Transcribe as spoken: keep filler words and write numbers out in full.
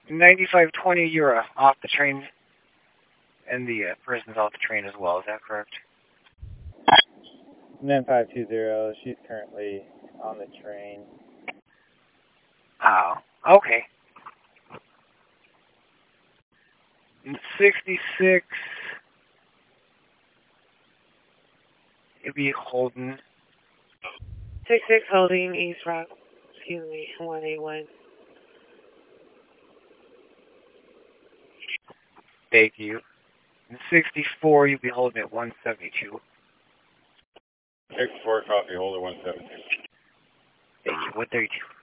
ninety-five twenty, you're uh, off the train, and the uh, person's off the train as well. Is that correct? nine five two zero, she's currently on the train. Oh, okay. sixty-six, it'd be Holden. six six holding East Rock, excuse me, one eight one. Thank you. And sixty-four, you'd be holding at one seventy-two. sixty-four, copy, holder one seventy-two. Thank you, one thirty-two.